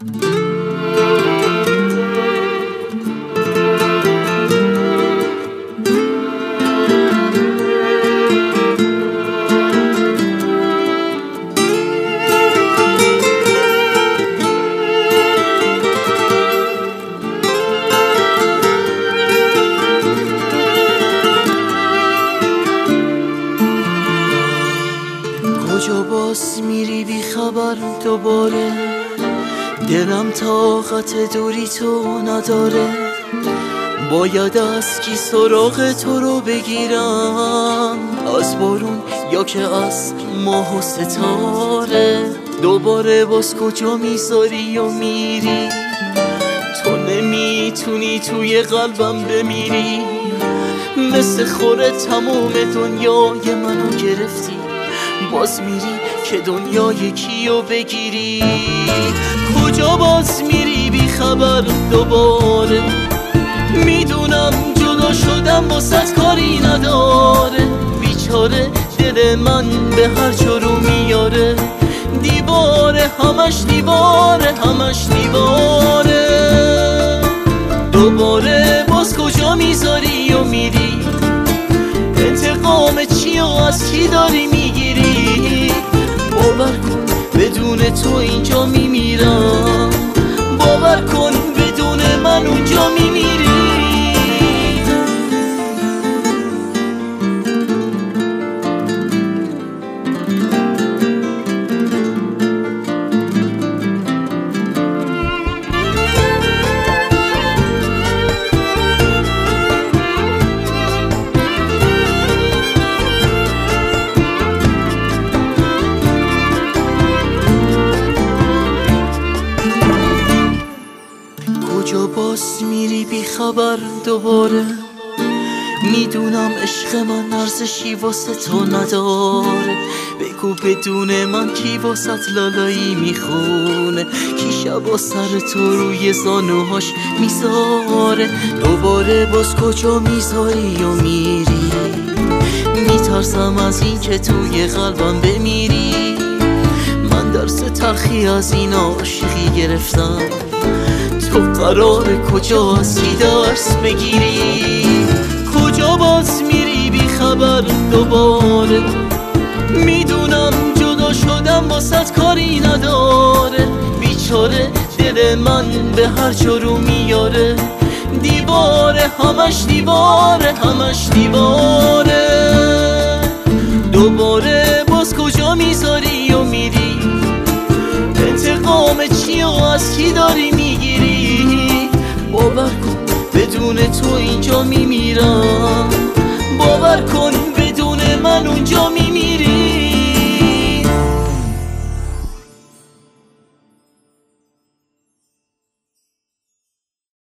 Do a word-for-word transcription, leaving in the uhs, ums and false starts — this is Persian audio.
کجا باز میری بی خبر دوباره، دلم طاقت دوری تو نداره. باید از کی سراغ تو رو بگیرم، از بارون یا که از ماه و ستاره. دوباره باز کجا میذاری و میری، تو نمیتونی توی قلبم بمیری. مثل خوره تموم دنیای منو گرفتی، باز میری که دنیای کیو بگیری. کجا باز میری بی خبر دوباره، میدونم جدا شدم واسه کاری نداره. بیچاره دل من به هر جا رو میاره، دیواره همش دیواره همش دیواره. دوباره باز کجا میذاری و میری، انتقام چی و از کی داری میگیری. باور کن بدون تو اینجا میمیرم، باور کن بدون من اونجا میمیری. کجا باز میری بی خبر دوباره، میدونم عشق من ارزشی واسه تو نداره. بگو بدون من کی واسه لالایی میخونه، کی شبا سر تو روی زانوهاش میذاره. دوباره باز کجا میذاری و میری، میترسم از این که توی قلبم بمیری. من درس تلخی از این عاشقی گرفتم، تو قرار کجا هستی درس بگیری. کجا باز میری بی خبر دوباره، میدونم جدا شدم واسه کاری نداره. بیچاره دل من به هر جا رو میاره، دیواره همش دیواره همش دیواره. دوباره باز کجا میذاری و میری، انتقام چی و از کی داری میگیری. باور کن بدون تو اینجا میمیرم، باور کن